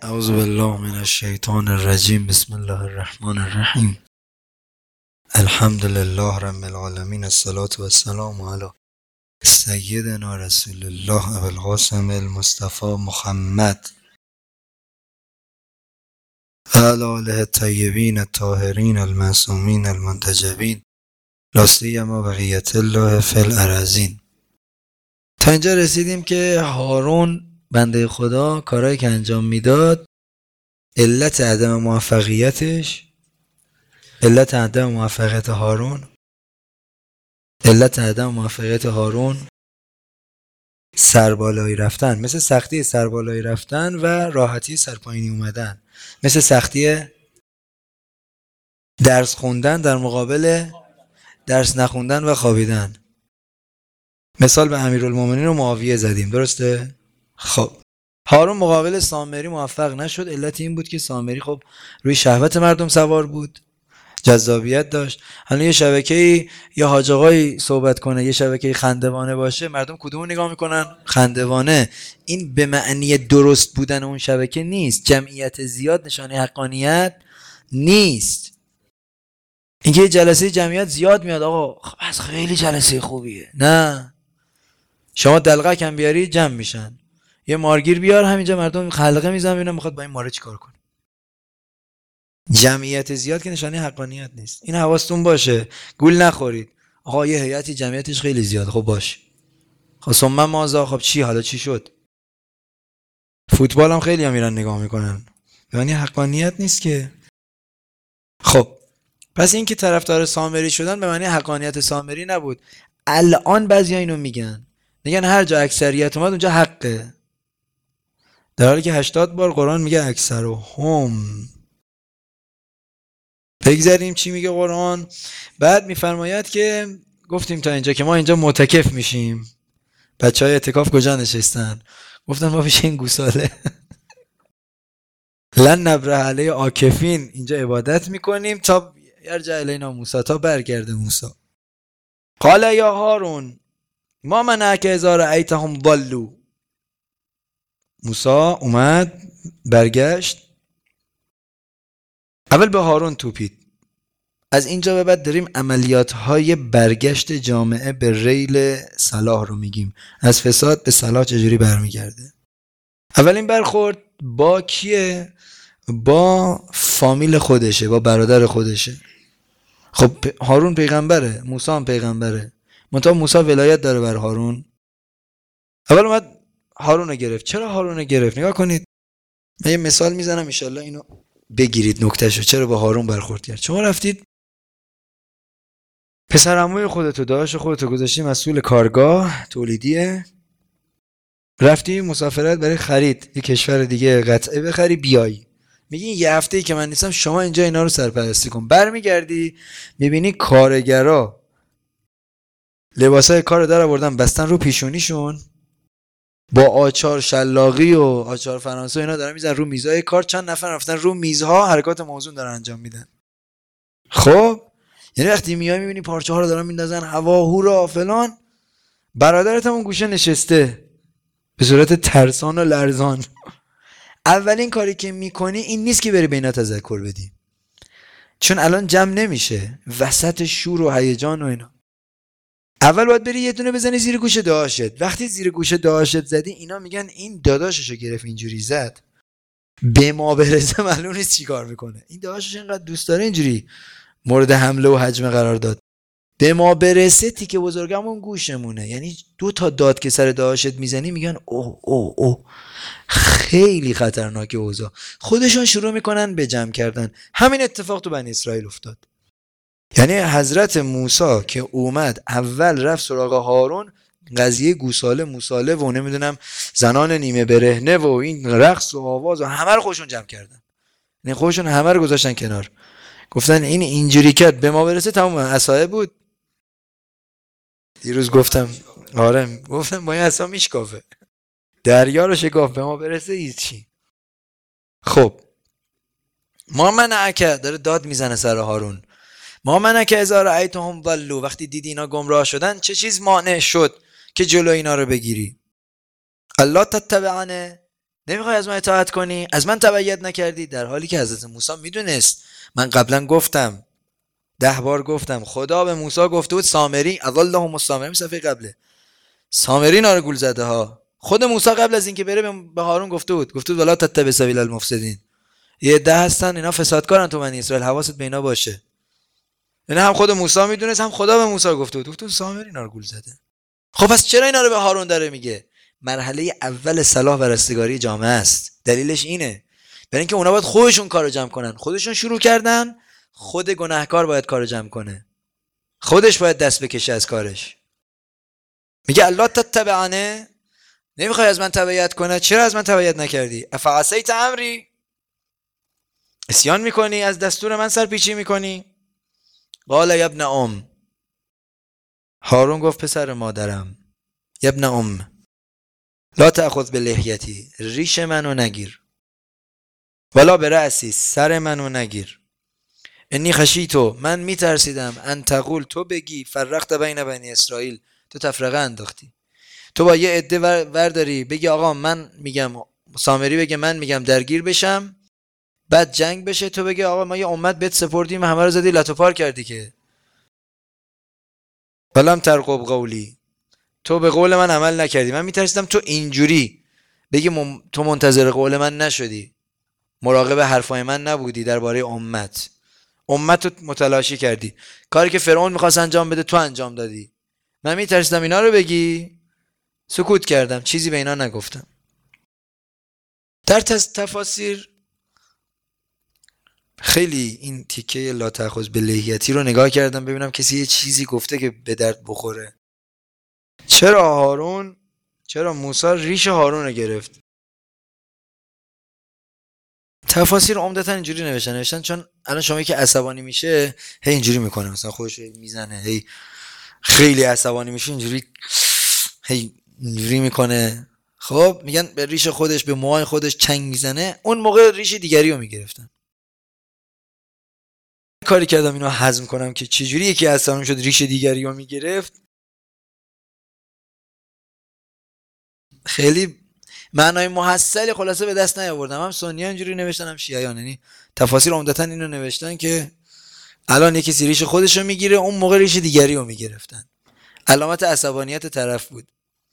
اعوذ بالله من الشیطان الرجیم. بسم الله الرحمن الرحیم. الحمد لله رب العالمین. الصلاة والسلام علی سیدنا رسول الله ابو القاسم المصطفى محمد و علی آله الطیبین الطاهرین المعصومین المنتجبین لا سیما بقیة الله فی الارضین. تا اینجا رسیدیم که هارون بنده خدا کارهایی که انجام میداد، علت عدم موفقیتش، علت عدم موفقیت هارون سربالایی رفتن، مثل سختی سربالایی رفتن و راحتی سرپایینی اومدن، مثل سختی درس خوندن در مقابل درس نخوندن و خوابیدن. مثال به امیرالمومنین و معاویه زدیم، درسته؟ خب هارون مقابل سامری موفق نشد. علت این بود که سامری خب روی شهوت مردم سوار بود، جذابیت داشت. حالا یه شبکه‌ای یا حاج آقایی صحبت کنه، یه شبکه‌ای خندوانه باشه، مردم کدومو نگاه میکنن؟ خندوانه. این به معنی درست بودن اون شبکه نیست. جمعیت زیاد نشانه حقانیت نیست. اینکه یه جلسه جمعیت زیاد میاد، آقا خب از خیلی جلسه خوبیه، نه. شما دلقک هم بیاری جمع میشن. یه مارگیر بیار، همینجا مردم حلقه میزنن ببینن میخواد با این ماره چیکار کنه. جمعیت زیاد که نشانه حقانیت نیست. این حواستون باشه، گول نخورید. آقا یه هیئتی جمعیتش خیلی زیاد، خب باشه. خب ثم ماذا؟ خب چی؟ حالا چی شد؟ فوتبال هم خیلی هم میرن نگاه میکنن، یعنی حقانیت نیست که. خب پس این که طرفدار سامری شدن به معنی حقانیت سامری نبود. الان بعضیا اینو میگن هر جا اکثریت اومد اونجا حقه، در حالی که 80 بار قرآن میگه اکثرهم. بگذاریم چی میگه قرآن. بعد میفرماید که گفتیم تا اینجا که ما اینجا معتکف میشیم. بچهای اعتکاف کجا نشستن؟ گفتن ما پیش این گوساله لن نبره علیه عاکفین، اینجا عبادت میکنیم تا یرجع الینا موسی، تا برگرده موسی. قال یا هارون ما منعک اذ رأیتهم ضلوا. موسی اومد برگشت، اول به هارون توپید. از اینجا به بعد داریم عملیات های برگشت جامعه به ریل صلاح رو میگیم، از فساد به صلاح چجوری برمیگرده. اولین برخورد با کیه؟ با فامیل خودشه، با برادر خودشه. خب هارون پیغمبره، موسی هم پیغمبره، منتها موسی ولایت داره بر هارون. اول اومد هارون رو گرفت. چرا هارون رو گرفت؟ نگاه کنید، من یه مثال میزنم ان شاءالله اینو بگیرید نکتهشو. چرا با هارون برخورد کرد؟ شما رفتید پسر عموی خودتو، داداش خودتو گذاشتی مسئول کارگاه تولیدیه، رفتی مسافرت برای خرید یه کشور دیگه قطعه بخری بیای، میگی یه هفته‌ای که من نیستم شما اینجا اینا رو سرپرستی کن. برمیگردی میبینی کارگرا لباسای کارو در آوردن بستن رو پیشونیشون، با آچار شلاقی و آچار فرانسه اینا دارن میزنن رو میزهای کار. چند نفر رفتن رو میزها حرکات موزون دارن انجام میدن. خب یعنی وقتی میای میبینی پارچه ها رو دارن میندازن هوا هورا فلان، برادرت هم اون گوشه نشسته به صورت ترسان و لرزان. اولین کاری که میکنی این نیست که بری به اینا تذکر بدی، چون الان جمع نمیشه وسط شور و هیجان و اینا. اول باید بری یه دونه بزنی زیر گوش داداشت. وقتی زیر گوش داداشت زدی، اینا میگن این داداششو گرفت اینجوری زد، به ما برسه معلوم نیست چی کار میکنه. این داداشش اینقدر دوست داره اینجوری مورد حمله و هجمه قرار داد. به ما برسه تیکه بزرگمون گوشمونه. یعنی 2 تا داد که سر داداشت میزنی میگن اوه اوه اوه خیلی خطرناکه اوضاع. خودشون شروع میکنن به جمع کردن. همین اتفاق تو بنی اسرائیل افتاد. یعنی حضرت موسی که اومد اول رفت سراغ هارون، قضیه گوساله موساله و نمیدونم زنان نیمه برهنه و این رقص و آواز و همه رو خودشون جمع کردن. یعنی خودشون همه رو گذاشتن کنار، گفتن این اینجوری کرد به ما برسه تمام. عصا بود دیروز گفتم، آره گفتم با این عصا میشکافه، دریا رو شکاف، به ما برسه هیچی. خب ما منعک، داره داد میزنه سر هارون، ما منعک اذ رأیتهم ضلوا، وقتی دیدی اینا گمراه شدن چه چیز مانع شد که جلو اینا رو بگیری؟ الله تتبعنه، نمیخوای از من اطاعت کنی؟ از من تبعیت نکردی؟ در حالی که حضرت موسی میدونست. من قبلا گفتم 10 بار گفتم خدا به موسی گفته بود سامری الله السامری، صفحه قبله سامری اینا رو گول زده ها. خود موسی قبل از اینکه بره به هارون گفته بود ولا تتبع سبیل المفسدین، یه ده هستن اینا فسادکارن تو بنی اسرائیل، حواست به اینا باشه. یعنی هم خود موسی میدونست، هم خدا به موسی گفته بود سامری اینا رو گول زده. خب پس چرا اینا رو به هارون داره میگه؟ مرحله اول صلاح و رستگاری جامعه است. دلیلش اینه برای اینکه اونا باید خودشون کارو جمع کنن. خودشون شروع کردن، خود گناهکار باید کارو جمع کنه، خودش باید دست بکشه از کارش. میگه الله تتبعنه، نمیخوای از من تبعیت کنه؟ چرا از من تبعیت نکردی؟ افعصیت امری، عصیان میکنی، از دستور من سرپیچی میکنی. قال یا ابن ام، هارون گفت پسر مادرم، یا ابن ام لا تأخذ بلحیتی، ریش منو نگیر، ولا برأسی، سر منو نگیر. انی خشیتو، من میترسیدم، ان تقول، تو بگی، فرقت بین بنی اسرائیل، تو تفرقه انداختی، تو با یه عده ورداری بگی آقا من میگم، سامری بگه من میگم درگیر بشم، بعد جنگ بشه، تو بگی آقا ما یه امت بهت سپردیم همه رو زدی لت و پار کردی که. ولم ترقب قولی، تو به قول من عمل نکردی. من میترسیدم تو اینجوری بگی تو منتظر قول من نشدی، مراقب حرفای من نبودی درباره امت رو متلاشی کردی، کاری که فرعون میخواست انجام بده تو انجام دادی. من میترسیدم اینا رو بگی، سکوت کردم، چیزی به اینا نگفتم. در تفاسیر خیلی این تیکه لا تأخذ بلحیتی رو نگاه کردم ببینم کسی یه چیزی گفته که به درد بخوره. چرا موسی ریش هارون رو گرفت؟ تفاسیر عمدتا اینجوری نوشتن چون الان شما که عصبانی میشه هی اینجوری میکنه، مثلا خودش میزنه، هی خیلی عصبانی میشه اینجوری میکنه. خب میگن به ریش خودش، به موهای خودش چنگ میزنه، اون موقع ریش دیگری رو میگرفتن. کاری کردم اینو هضم کنم که چجوری یکی عصبانی شد ریش دیگری رو میگرفت. خیلی معنای محصلی خلاصه به دست نیاوردم. هم سنی‌ها اینجوری نوشتن هم شیعیان، یعنی تفاسیر عمدتاً اینو نوشتن که الان یکی ریش خودش رو میگیره، اون موقع ریش دیگری رو میگرفتن، علامت عصبانیت طرف بود.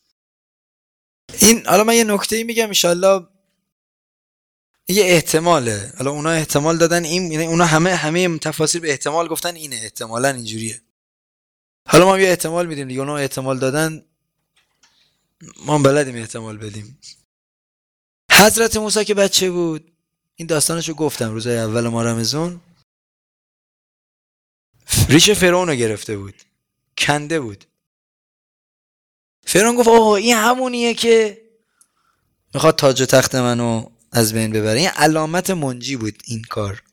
این حالا من یه نکته‌ای میگم ان شاءالله یه احتماله، حالا اونا احتمال دادن این، یعنی اونا همه تفاسیر به احتمال گفتن اینه، احتمالاً اینجوریه. حالا ما یه احتمال میدیم دیگه، اونا احتمال دادن، ما بلدیم احتمال بدیم. حضرت موسی که بچه بود، این داستانشو گفتم روزای اول ما رمضان، ریش فرعون رو گرفته بود، کنده بود. فرعون گفت آه این همونیه که میخواد تاج و تخت منو از بین ببره. این علامت منجی بود، این کار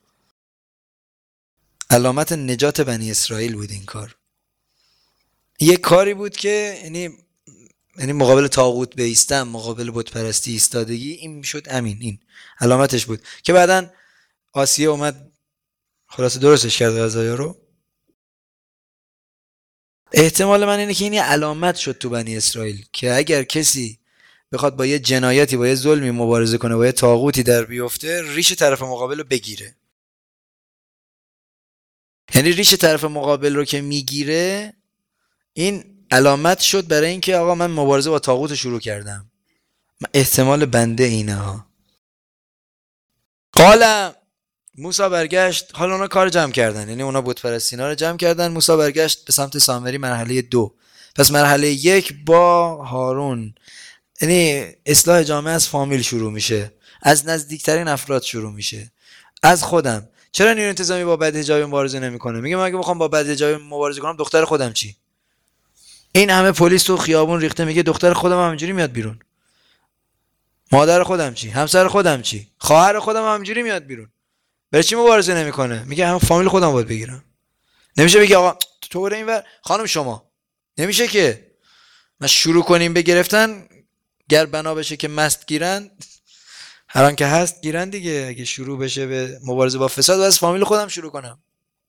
علامت نجات بنی اسرائیل بود. این کار یه کاری بود که یعنی مقابل طاغوت بایستن، مقابل بت پرستی ایستادگی، این میشد امین، این علامتش بود که بعدن آسیه اومد خلاصه درستش کرد غذایا رو. احتمال من اینه که این علامت شد تو بنی اسرائیل که اگر کسی بخواد با یه جنایتی، با یه ظلمی مبارزه کنه، با یه طاغوتی در بیفته، ریش طرف مقابل رو بگیره. یعنی ریش طرف مقابل رو که میگیره، این علامت شد برای اینکه آقا من مبارزه با طاغوت شروع کردم. احتمال بنده اینه ها. قال موسی برگشت، حالا اونا کار جمع کردن، یعنی اونا بت پرستینا رو جمع کردن. موسی برگشت به سمت سامری، مرحله 2. پس مرحله 1 با هارون، یعنی اصلاح جامعه از فامیل شروع میشه، از نزدیکترین افراد شروع میشه، از خودم. چرا نیروی انتظامی با بدحجابی مبارزه نمیکنه؟ میگه من اگه بخوام با بدحجابی مبارزه کنم دختر خودم چی؟ این همه پلیس تو خیابون ریخته، میگه دختر خودم همینجوری میاد بیرون، مادر خودم چی؟ همسر خودم چی؟ خواهر خودم همینجوری میاد بیرون، برای چی مبارزه نمیکنه؟ میگه هم فامیل خودم باید بگیرم. نمیشه بگی آقا تو برو اینور، خانم شما، نمیشه که ما شروع کنیم به گرفتن، گر بنا بشه که مست گیرن، هر آن که هست گیرن دیگه. اگه شروع بشه به مبارزه با فساد، از فامیل خودم شروع کنم.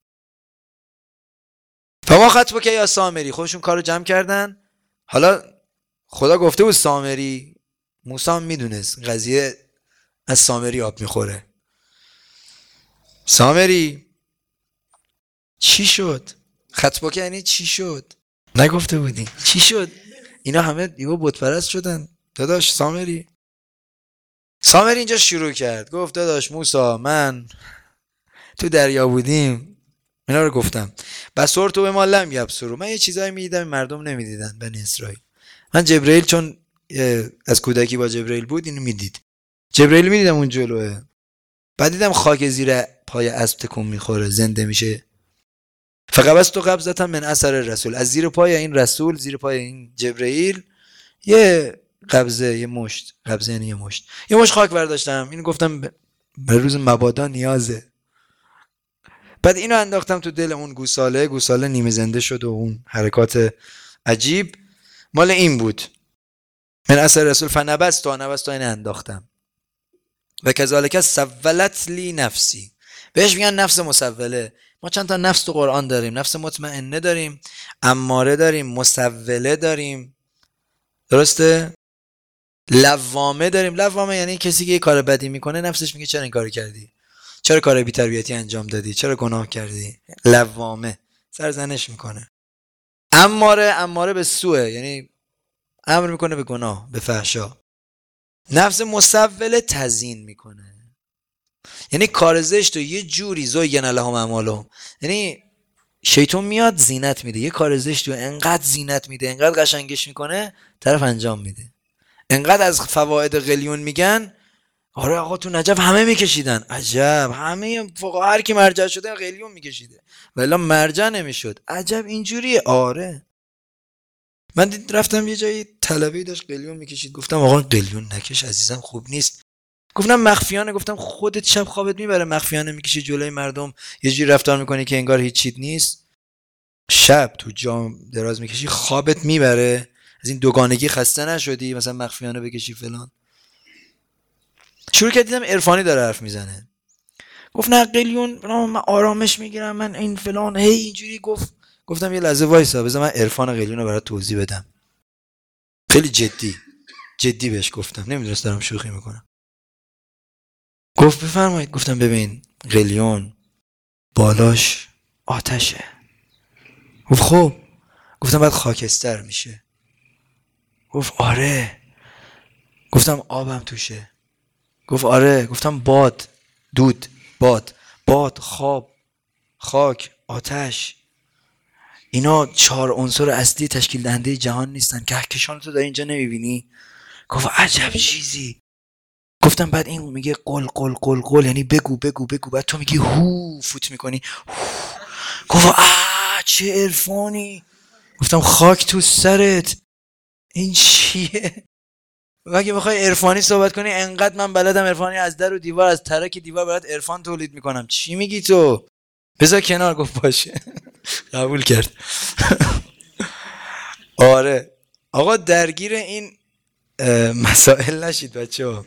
فما خطبک یا سامری، خودشون کارو جمع کردن. حالا خدا گفته بود سامری، موسی میدونست قضیه از سامری آب میخوره. سامری چی شد؟ خطبه یعنی چی شد؟ نگفته بودی چی شد؟ اینا همه یهو بت پرست شدن. داداش سامری اینجا شروع کرد گفت داداش موسی من تو دریا بودیم، اینا رو گفتم. بسور تو به ما لم یبصروا، من یه چیزایی میدیدم مردم نمیدیدن بنی اسرائیل. من جبرئیل چون از کودکی با جبرئیل بود اینو میدید. جبرئیل میدیدم اون جلوه، بعد دیدم خاک زیر پای اسب تکون میخوره زنده میشه. فقبضت قبضة من اثر الرسول، از زیر پای این رسول، زیر پای این جبرئیل یه قبضه، یه مشت، قبضه یعنی یه مشت خاک برداشتم. اینو گفتم به روز مبادا نیازه. بعد اینو انداختم تو دل اون گوساله نیمه زنده شد و اون حرکات عجیب مال این بود. من اثر رسول فنبست اینو انداختم. و کذالک سولت لی نفسی، بهش میگن نفس مسوله. ما چند تا نفس تو قرآن داریم، نفس مطمئنه داریم، اماره داریم، مسوله داریم، درسته؟ لوامه داریم. لوامه یعنی کسی که یه کار بدی میکنه نفسش میگه چرا این کارو کردی، چرا کار بی‌تربیتی انجام دادی، چرا گناه کردی. لوامه سرزنش میکنه. اماره به سوء، یعنی امر میکنه به گناه، به فحشا. نفس مسوله تزیین میکنه، یعنی کار زشت و یه جوری زین لهم اعمالهم، یعنی شیطان میاد زینت میده، یه کار زشت و انقدر زینت میده، انقدر قشنگش میکنه طرف انجام میده. انقدر از فواید قلیون میگن. آره آقا تو نجف همه میکشیدن، عجب همه فقها هر کی مرجع شده قلیون میکشیده ولی مرجع نمیشد. عجب اینجوریه. آره من رفتم یه جایی طلبه‌ای داشت قلیون میکشید، گفتم آقا قلیون نکش عزیزم خوب نیست. گفتم مخفیانه، گفتم خودت شب خوابت میبره مخفیانه میکشی جلوی مردم یه جوری رفتار میکنی که انگار هیچ چیز نیست. شب تو جام دراز میکشی خوابت میبره، از این دوگانگی خسته نشدی مثلا مخفیانه بکشی فلان. شروع کردم عرفانی داره حرف میزنه. گفت نه قلیون من آرامش میگیرم من این فلان هی اینجوری گفتم یه لحظه وایسا بذار من عرفان قلیون رو برات توضیح بدم. خیلی جدی بهش گفتم، نمیدونست دارم شوخی میکنم. گفت بفرمایید. گفتم ببین قلیون بالاش آتشه. گفت خب. گفتم بعد خاکستر میشه. گفت آره. گفتم آبم توشه. گفت آره. گفتم باد، دود، باد، خواب، خاک، آتش، اینا 4 عنصر اصلی تشکیل دهنده جهان نیستن؟ کهکشان تو در اینجا نمیبینی؟ گفت عجب چیزی. گفتم بعد این میگه قل قل قل قل، یعنی بگو بگو بگو، بعد تو میگی هو فوت میکنی. گفت چه عرفانی. گفتم خاک تو سرت، این چیه؟ اگه بخوای عرفانی صحبت کنی انقدر من بلدم عرفانی از در و دیوار، از ترک دیوار برات عرفان تولید میکنم. چی میگی تو؟ بذار کنار. گفت باشه. قبول کرد. آره آقا درگیر این مسائل نشید بچه‌ها.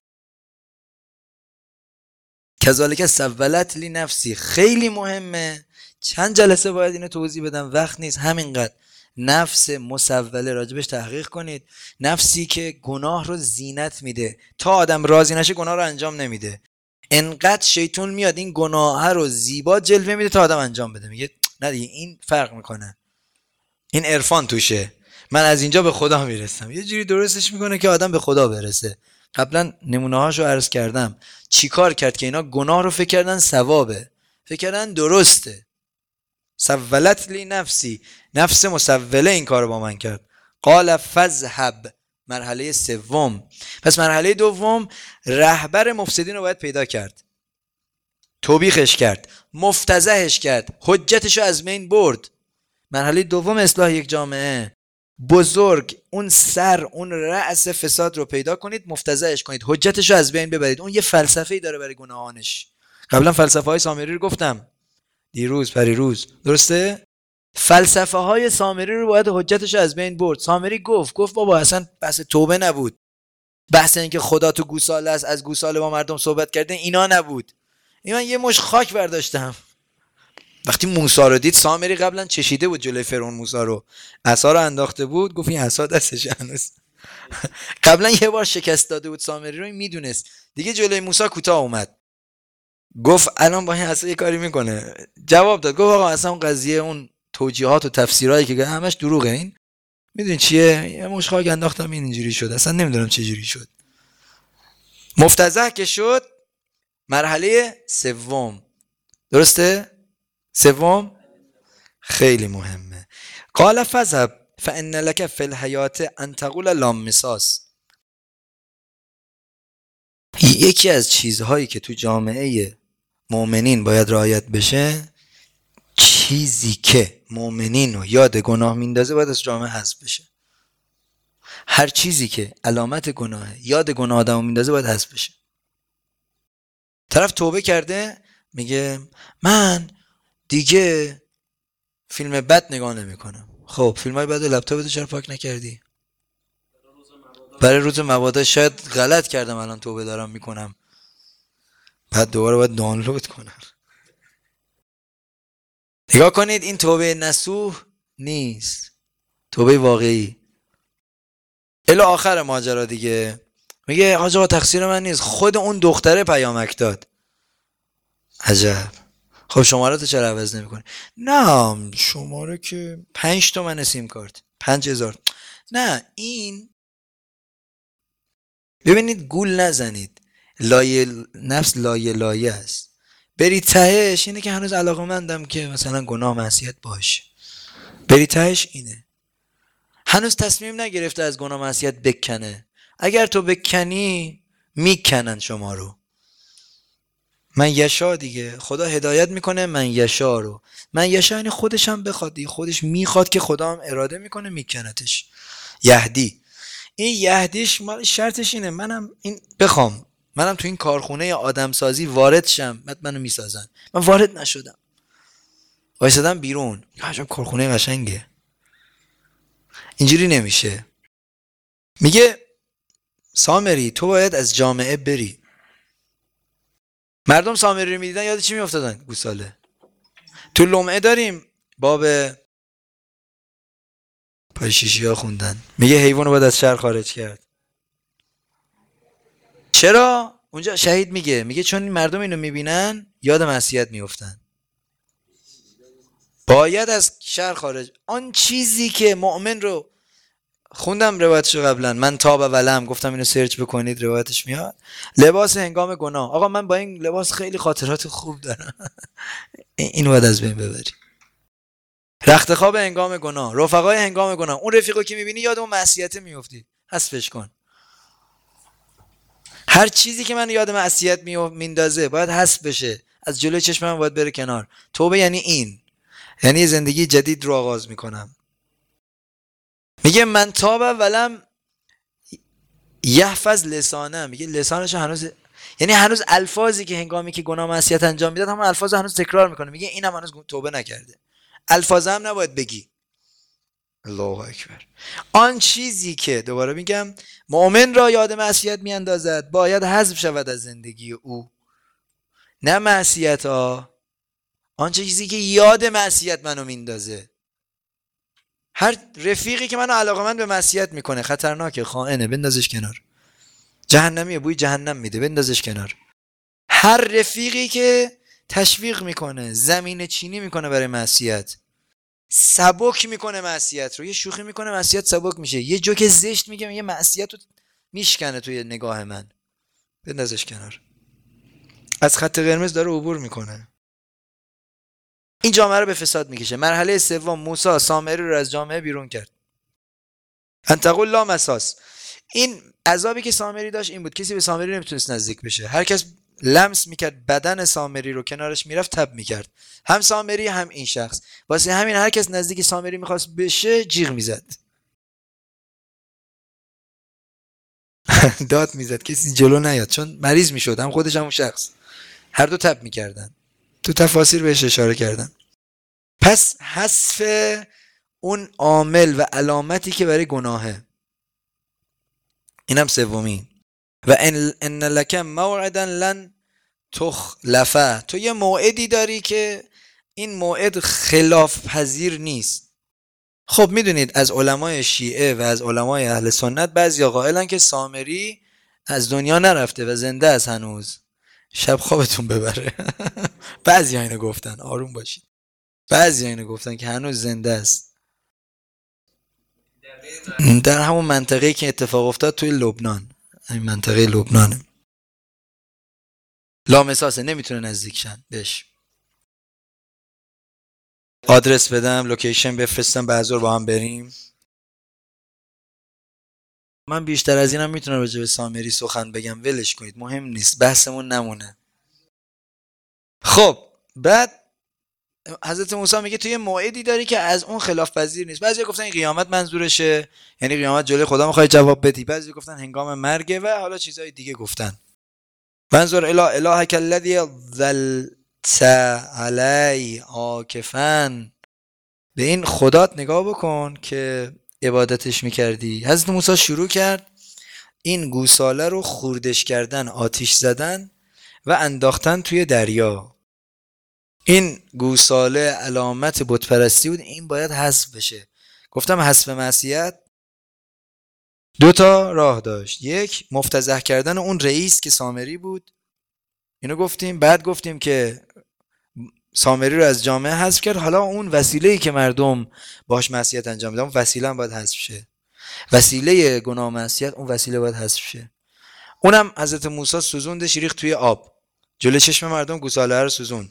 کذالک سولت لی نفسی خیلی مهمه. چند جلسه باید اینو توضیح بدم، وقت نیست. همینقدر نفس مسوله راجبش تحقیق کنید. نفسی که گناه رو زینت میده، تا آدم راضی نشه گناه رو انجام نمیده. انقدر شیطان میاد این گناه رو زیبا جلوه میده تا آدم انجام بده، میگه نه دیگه این فرق میکنه، این عرفان توشه، من از اینجا به خدا میرسم. یه جوری درستش میکنه که آدم به خدا برسه. قبلا نمونه هاشو عرض کردم. چیکار کرد که اینا گناه رو فکر کردن ثوابه، فکر کردن درسته. سولت لی نفسی، نفس مسوله این کارو با من کرد. قال فذهب، مرحله سوم. پس مرحله دوم رهبر مفسدین رو باید پیدا کرد، توبیخش کرد، مفتضحش کرد، حجتشو از بین برد. مرحله دوم اصلاح یک جامعه بزرگ، اون سر، اون رأس فساد رو پیدا کنید، مفتضحش کنید، حجتشو از بین ببرید. اون یه فلسفه‌ای داره برای گناهانش. قبلا فلسفه های سامری رو گفتم دیروز پریروز، درسته؟ فلسفه های سامری رو باید حجتشو از بین برد. سامری گفت بابا اصلا بحث توبه نبود، بحث این که خدا تو گوساله است از گوساله با مردم صحبت کرده اینا نبود. این من یه مش خاک برداشتم. وقتی موسی رو دید، سامری قبلا چشیده بود جلوی فرعون موسی رو، عصا رو انداخته بود، گفت این عصا دستش هنوز. قبلا یه بار شکست داده بود سامری رو، این میدونست دیگه جلوی موسی کوتاه اومد. گفت الان با این اصلا یه کاری میکنه. جواب داد، گفت آقا اصلا اون قضیه، اون توجیهات و تفسیرایی که همش دروغه. این میدونی چیه؟ یه مش خاک انداختم اینجوری شد، اصلا نمیدونم چه جوری شد. مفتضح که شد، مرحله سوم، درسته؟ سوم خیلی مهمه. قال فذهب فان لك فی الحیات ان تقول لا مساس. یکی از چیزهایی که تو جامعه مؤمنین باید رعایت بشه، چیزی که مؤمنین رو یاد گناه میندازه باید از جامعه حذف بشه. هر چیزی که علامت گناهه، یاد گناه آدمو میندازه باید حذف بشه. طرف توبه کرده میگه من دیگه فیلم بد نگاه نمیکنم. خب فیلمای بد لپتاپت چرا پاک نکردی؟ برای روز مبادا. شاید غلط کردم الان توبه دارم میکنم، بعد دوباره باید دانلود کنم. نگاه کنید، این توبه نصوح نیست، توبه واقعی. الی آخر ماجرا دیگه میگه آقا تقصیر من نیست، خود اون دختره پیامک داد. عجب. خب شماره تو چرا عوض نمی‌کنی؟ نه شماره که 5 تومن سیم کارت 5000. نه این، ببینید گول نزنید، لایه نفس لایه است. بری تهش اینه که هنوز علاقه‌مندم که مثلا گناه معصیت باشه. بری تهش اینه، هنوز تصمیم نگرفته از گناه معصیت بکنه. اگر تو بکنی میکنن شما رو. من یشا دیگه، خدا هدایت میکنه من یشا رو. من یشا یعنی خودش هم بخواد دیگه، خودش میخواد که خدا هم اراده میکنه میکنتش. یهدی، این یهدیش مال شرطش اینه منم این بخوام، منم تو این کارخونه آدم سازی وارد شم، بعد منو میسازن. من وارد نشدم، وایسادم بیرون. عجب کارخونه قشنگه. اینجوری نمیشه. میگه سامری تو باید از جامعه بری. مردم سامری رو میدیدن یاد چی میافتادن؟ گوساله. تو لمعه داریم باب پای شیشی ها خوندن، میگه حیوان رو باید از شهر خارج کرد. چرا؟ اونجا شهید میگه چون مردم اینو میبینن یاد معصیت میافتن، باید از شهر خارج. آن چیزی که مؤمن رو خوندم روایتشو قبلا، من تاب ولم، گفتم اینو سرچ بکنید روایتش میاد. لباس هنگام گناه، آقا من با این لباس خیلی خاطرات خوب دارم. اینو باید از بین ببری. رخت خواب هنگام گناه، رفقای هنگام گناه، اون رفیقو که میبینی یاد اون معصیت میفتی، حذفش کن. هر چیزی که من یاد معصیت میندازه باید حذف بشه، از جلوی چشم من باید بره کنار. توبه یعنی این، یعنی زندگی جدید رو آغاز میکنم. میگه من تاب ولم یحفظ لسانه، میگه لسانش هنوز، یعنی هنوز الفاظی که هنگامی که گناه معصیت انجام میداد همون الفاظ هنوز تکرار میکنه. میگه اینم هنوز توبه نکرده، الفاظ هم نباید بگی. الله اکبر. آن چیزی که دوباره میگم مؤمن را یاد معصیت میاندازد باید حذف شود از زندگی او، نه معصیت ها. آن چیزی که یاد معصیت منو میندازه. هر رفیقی که منو علاقمند به معصیت میکنه خطرناکه، خائنه، بندازش کنار. جهنمیه، بوی جهنم میده، بندازش کنار. هر رفیقی که تشویق میکنه، زمین چینی میکنه برای معصیت، سبک میکنه معصیت رو، یه شوخی میکنه معصیت سبک میشه، یه جوک زشت میگه یه معصیت رو میشکنه توی نگاه من، بندازش کنار. از خط قرمز داره عبور میکنه. این جامعه رو به فساد میکشه. مرحله سوم، موسی سامری رو از جامعه بیرون کرد. انتقل لا مساس. این عذابی که سامری داشت این بود، کسی به سامری نمیتونست نزدیک بشه. هر کس لمس میکرد بدن سامری رو، کنارش میرفت تب میکرد، هم سامری هم این شخص. واسه همین هر کس نزدیک سامری میخواست بشه جیغ میزد. داد میزد کسی جلو نیاد، چون مریض میشد، هم خودش هم اون شخص، هر دو تب میکردن. تو تفاسیر بهش اشاره کردن. پس حذف اون عامل و علامتی که برای گناهه، اینم سومی. و ان لک موعدا لن تخلفه، تو یه موعدی داری که این موعد خلاف پذیر نیست. خب میدونید از علمای شیعه و از علمای اهل سنت بعضیا قائلن که سامری از دنیا نرفته و زنده است هنوز. شب خوابتون ببره. بعضی اینو گفتن، آروم باشید. بعضی اینو گفتن که هنوز زنده است. در همون منطقه‌ای که اتفاق افتاد توی لبنان، همین منطقه لبنانه. لامساسه، نمیتونه نزدیک شن بهش. آدرس بدم، لوکیشن بفرستم، بعضور با هم بریم. من بیشتر از اینم میتونم راجع به سامری سخن بگم، ولش کنید، مهم نیست، بحثمون نمونه. خب بعد حضرت موسی میگه توی موعدی داری که از اون خلاف پذیر نیست. بعضی گفتن این قیامت منظورشه، یعنی قیامت جلوی خدا میخوای جواب بدی. بعضی گفتن هنگام مرگه و حالا چیزای دیگه گفتن. منظور الهک الذی ظلت علی عاکفا، به این خدات نگاه بکن که عبادتش میکردی. حضرت موسی شروع کرد این گوساله رو خوردش کردن، آتیش زدن و انداختن توی دریا. این گوساله علامت بت پرستی بود، این باید حذف بشه. گفتم حذف معصیت دو تا راه داشت. یک، مفتضح کردن اون رئیس که سامری بود، اینو گفتیم. بعد گفتیم که سامری رو از جامعه حذف کرد، حالا اون وسیله‌ای که مردم باش معصیت انجام میدن، اون وسیله هم باید حذف شه. وسیله گناه معصیت، اون وسیله باید حذف شه. اونم حضرت موسی سوزوندش، ریخت توی آب، جلوی چشم مردم گوساله رو سوزون.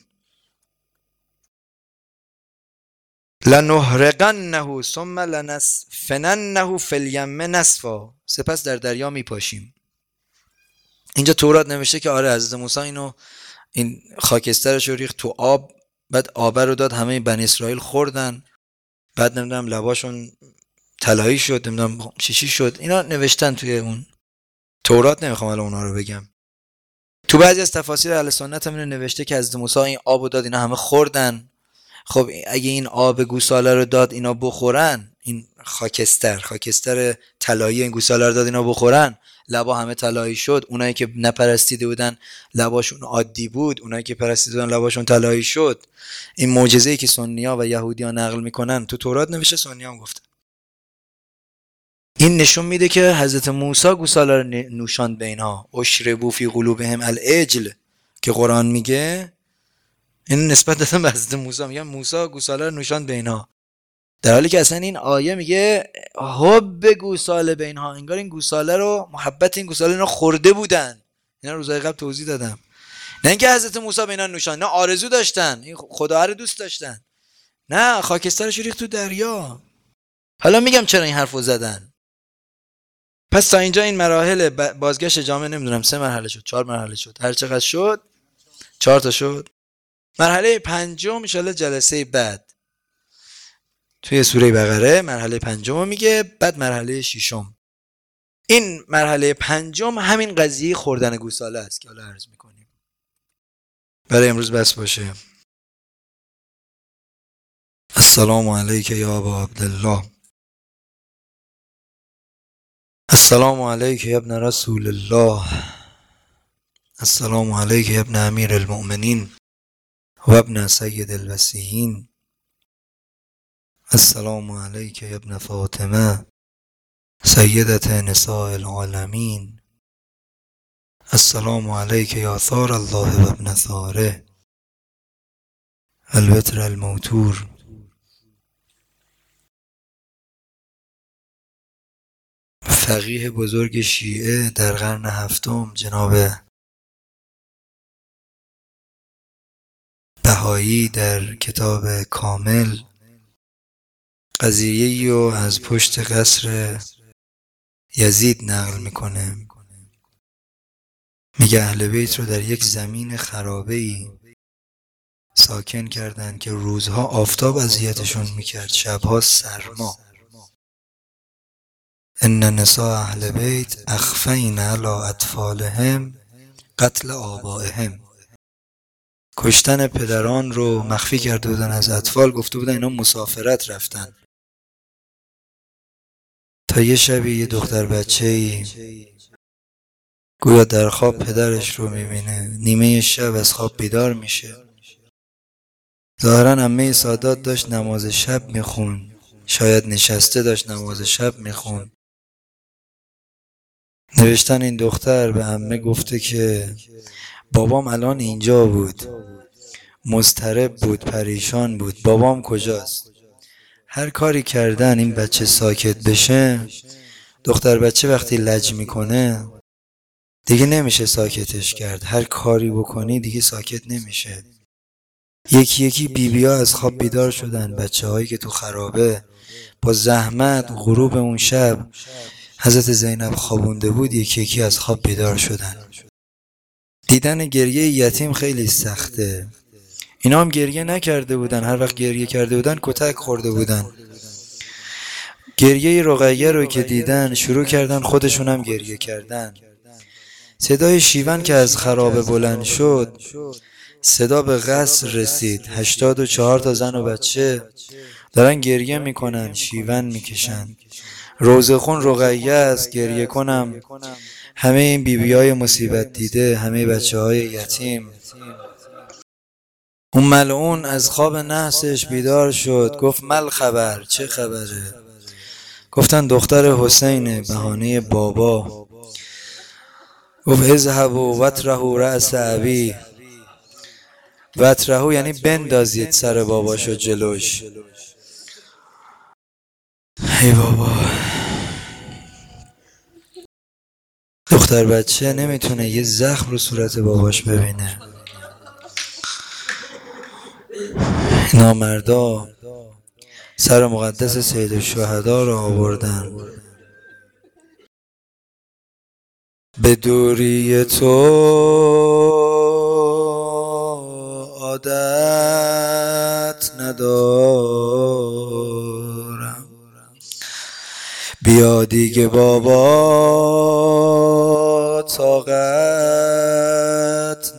لنحرقنه ثم لنسفننه فی الیم نسفا، سپس در دریا میپاشیم. اینجا تورات نوشته که آره حضرت موسی این خاکسترش رو ریخت تو آب، بعد آب رو داد، همه بنی اسرائیل خوردن، بعد نمیدونم لباشون طلایی شد، نمیدونم چی شد. اینا نوشتن توی اون تورات، نمیخوام الان اونا رو بگم. تو بعضی از تفاسیر اهل سنت هم نوشته که حضرت موسی این آب رو داد، اینا همه خوردن. خب اگه این آب گوساله رو داد اینا بخورن، این خاکستر طلایی این گوساله رو داد اینا بخورن، لبا همه طلایی شد، اونایی که نپرستیده بودن لباشون عادی بود، اونایی که پرستیده بودن لباشون طلایی شد. این معجزه‌ای که سنی‌ها و یهودی‌ها نقل میکنن تو تورات نوشته، سنی‌ها هم گفتن. این نشون میده که حضرت موسی گوساله رو نوشاند به اینها. اشربوا فی قلوبهم العجل که قرآن میگه، این نسبت دادن به حضرت موسی، میگن موسی گوساله رو نوشاند به اینها، در حالی که اصلا این آیه میگه حب گوساله به اینها، انگار این گوساله رو، محبت این گوساله اینا خورده بودن. اینا روزهای قبل توضیح دادم. نه اینکه حضرت موسی به اینا نوشاند، نه آرزو داشتن، این خدا رو دوست داشتن، نه خاکسترش ریخت تو دریا. حالا میگم چرا این حرفو زدن. پس تا اینجا این مراحل بازگشت جامعه، نمیدونم 3 مرحله شد، 4 مرحله شد، هر چقدر شد، 4 تا شد. مرحله پنجم ان شاءالله جلسه بعد توی سوره بقره مرحله پنجم میگه، بعد مرحله ششم. این مرحله پنجم همین قضیه خوردن گوساله است که حالا عرض میکنیم. برای امروز بس باشه. السلام علیک یا ابا عبدالله، السلام علیک یا ابن رسول الله، السلام علیک یا ابن امیر المؤمنین و ابن سید الوصیین، السلام علیک یا ابن فاطمه سیدت نساء العالمین، السلام علیک یا ثار الله و ابن ثاره الوتر الموتور. فقیه بزرگ شیعه در قرن هفتم جناب بهایی در کتاب کامل قضیه‌ای رو از پشت قصر یزید نقل میکنه. میگه اهل بیت رو در یک زمین خرابه‌ای ساکن کردن که روزها آفتاب اذیتشون میکرد، شبها سرما. ان نساء اهل بیت اخفین علی اطفالهم قتل آبائهم، کشتن پدران رو مخفی کرده بودن از اطفال، گفته بودن اینا مسافرت رفتن. تا یه شبی یه دختر بچه‌ای گویا در خواب پدرش رو میبینه، نیمه شب از خواب بیدار میشه. ظاهرا عمه سادات داشت نماز شب میخون، شاید نشسته داشت نماز شب میخون. نوشتن این دختر به عمه گفته که بابام الان اینجا بود، مضطرب بود، پریشان بود. بابام کجاست؟ هر کاری کردن این بچه ساکت بشه. دختر بچه وقتی لج میکنه دیگه نمیشه ساکتش کرد. هر کاری بکنی دیگه ساکت نمیشه. یکی یکی بیبی‌ها از خواب بیدار شدن. بچه هایی که تو خرابه با زحمت غروب اون شب حضرت زینب خوابونده بود، یکی یکی از خواب بیدار شدن. دیدن گریه یتیم خیلی سخته. اینا هم گریه نکرده بودن، هر وقت گریه کرده بودن کتک خورده بودن. گریه رقیه رو که دیدن شروع کردن خودشون هم گریه کردن. صدای شیون که از خرابه بلند شد صدا به قصر رسید. 84 تا زن و بچه دارن گریه میکنن، شیون میکشن. روزخون رقیه است، گریه کنم همه این بیبیای مصیبت دیده، همه بچه های یتیم. اون ملعون از خواب نحسش بیدار شد، گفت مل خبر، چه خبره؟ گفتن دختر حسینه، بهانه بابا. گفت اذهبوا وطرحوا رأس ابی. وطرحوا یعنی بندازید سر باباشو جلوش. ای بابا، دختر بچه نمیتونه یه زخم رو صورت باباش ببینه. نامردا سر مقدس سید الشهدا رو آوردن. به دوری تو عادت ندارم، بیا دیگه بابا طاقت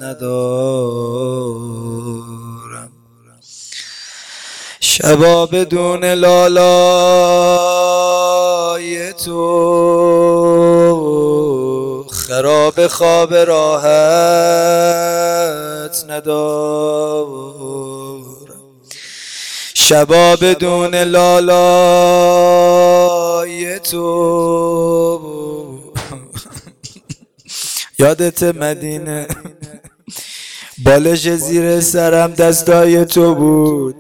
ندارم. شبا بدون لالای تو خراب خواب راحت ندارم. شبا بدون لالای تو یادت مدینه بالش زیر سرم دستای تو بود.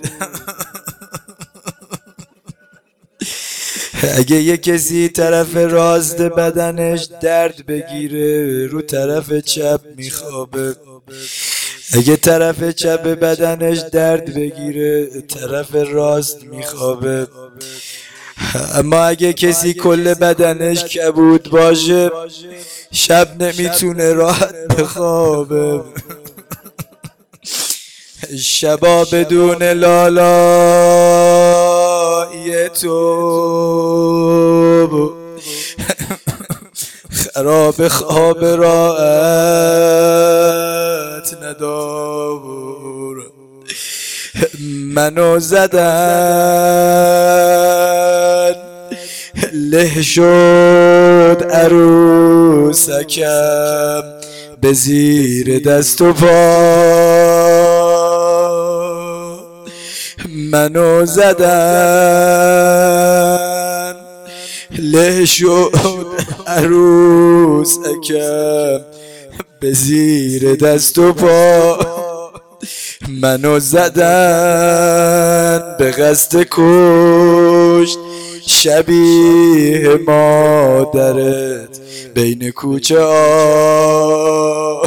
اگه یه کسی طرف راست بدنش درد بگیره رو طرف چپ میخوابه، اگه طرف چپ بدنش درد بگیره طرف راست میخوابه. اما اگه کسی کل بدنش کبود باشه شب نمیتونه راحت بخوابه. شبا بدون لالای تو خراب خواب راحت ندارم. منو زدن له شد عروسکم به زیر دست و پا. منو زدن له شد عروسکم به زیر دست و پا. منو زدن به قصد کشت شبیه مادرت بین کوچه ها.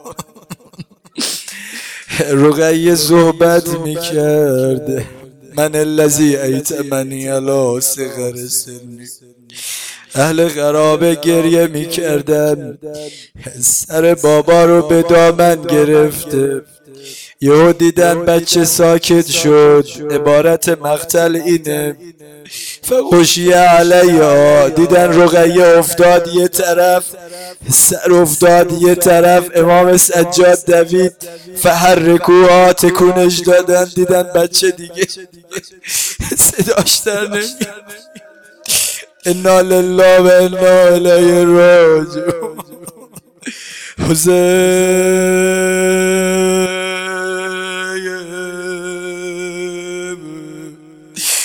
رقیه صحبت میکرده من الذی ایتمنی علی صغر سنی. اهل خرابه گریه میکردن سر بابا رو به دامن گرفته. یهو دیدن بچه ساکت شد. عبارت مقتل اینه فغشیه علیها. دیدن رقیه افتاد یه طرف، سر افتاد یه طرف، امام سجاد دوید فحرکوها تکونش دادن. دیدن بچه دیگه صداش در نمیاد. انا لله و انا الیه راجعون.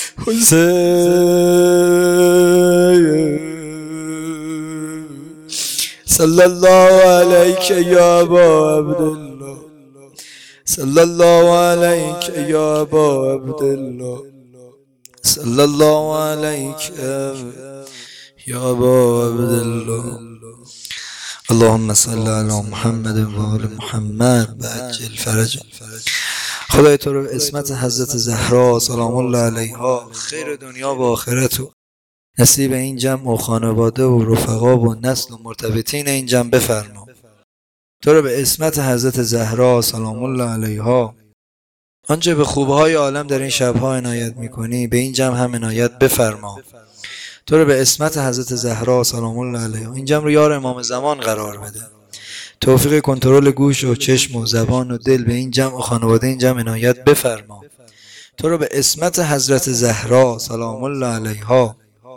حسین صلی الله علیک یا ابا عبدالله، صلی الله علیک یا ابا عبدالله، صلی الله علیک یا ابا عبدالله. اللهم صل علی محمد و آل محمد و عجل فرج. خدای تو رو به اسمت حضرت زهرا سلام الله علیها خیر دنیا و آخرت و نصیب این جمع و خانواده و رفقا و نسل و مرتبطین این جمع بفرما. تو رو به اسمت حضرت زهرا سلام الله علیها آنچه به خوبهای عالم در این شبها عنایت میکنی به این جمع هم عنایت بفرما. تو رو به اسمت حضرت زهرا سلام الله علیها این جمع رو یار امام زمان قرار بده. توفیق کنترل گوش و چشم و زبان و دل به این جمع و خانواده این جمع عنایت بفرما. تو رو به اسمت حضرت زهرا سلام الله علیها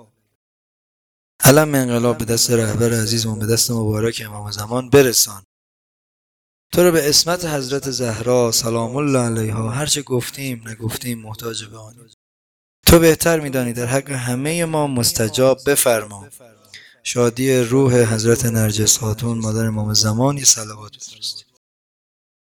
علم انقلاب به دست رهبر عزیزمون به دست مبارک امام زمان برسان. تو رو به اسمت حضرت زهرا سلام الله علیها هرچه گفتیم نگفتیم محتاج به آنی. تو بهتر میدانی در حق همه ما مستجاب بفرما. شادی روح حضرت نرجس خاتون مادر امام زمان صلوات بفرست.